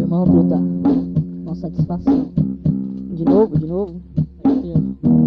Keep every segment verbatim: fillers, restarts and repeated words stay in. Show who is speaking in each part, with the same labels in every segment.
Speaker 1: irmão, truta, com satisfação. De novo, de novo. Vou dizer,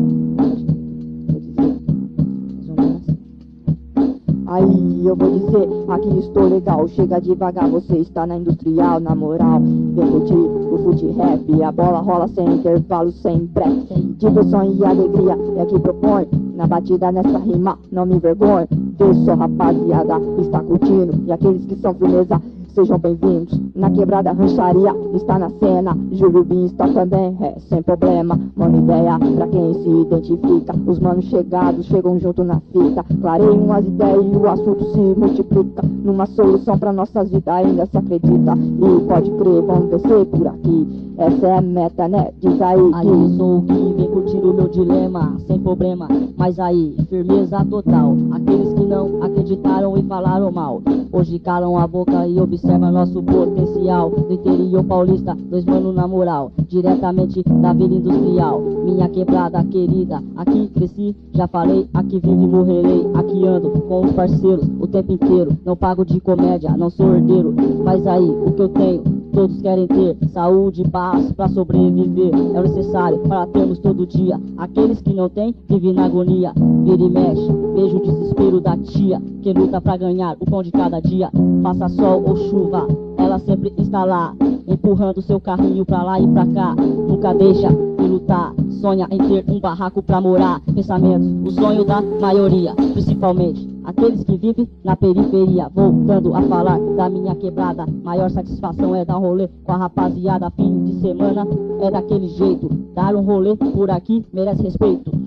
Speaker 1: mais ou menos assim.
Speaker 2: Aí eu vou dizer, aqui estou legal. Chega devagar, você está na industrial. Na moral, vem curtir o foot rap. A bola rola sem intervalo, sem pré. Diversão e alegria é que propõe. Na batida nessa rima, não me envergonhe. Vê só, rapaziada, está curtindo. E aqueles que são firmeza, sejam bem-vindos. Na quebrada rancharia, está na cena. Júlio Bin está também, é, sem problema. Mano, ideia pra quem se identifica. Os manos chegados chegam junto na fita. Clarei umas ideias e o assunto se multiplica. Numa solução pra nossas vidas ainda se acredita. E pode crer, vamos vencer por aqui. Essa é a meta, né? Diz aí
Speaker 1: Aí
Speaker 2: que...
Speaker 1: eu sou o que vem curtindo o meu dilema, sem problema, mas aí, firmeza total. Aqueles que não acreditaram e falaram mal, hoje calam a boca e observam nosso potencial. Do interior paulista, dois manos na moral, diretamente da vila industrial. Minha quebrada querida, aqui cresci, já falei, aqui vivo e morrerei. Aqui ando com os parceiros o tempo inteiro, não pago de comédia, não sou herdeiro. Mas aí, o que eu tenho, todos querem ter, saúde e paz pra sobreviver. É o necessário para termos todo dia. Aqueles que não têm, vivem na agonia. Vira e mexe, vejo o desespero da tia, que luta pra ganhar o pão de cada dia. Faça sol ou chuva, ela sempre está lá, empurrando seu carrinho pra lá e pra cá. Nunca deixa de lutar, sonha em ter um barraco pra morar. Pensamentos, o sonho da maioria, principalmente aqueles que vivem na periferia. Voltando a falar da minha quebrada, maior satisfação é dar um rolê com a rapaziada. Fim de semana é daquele jeito, dar um rolê por aqui merece respeito.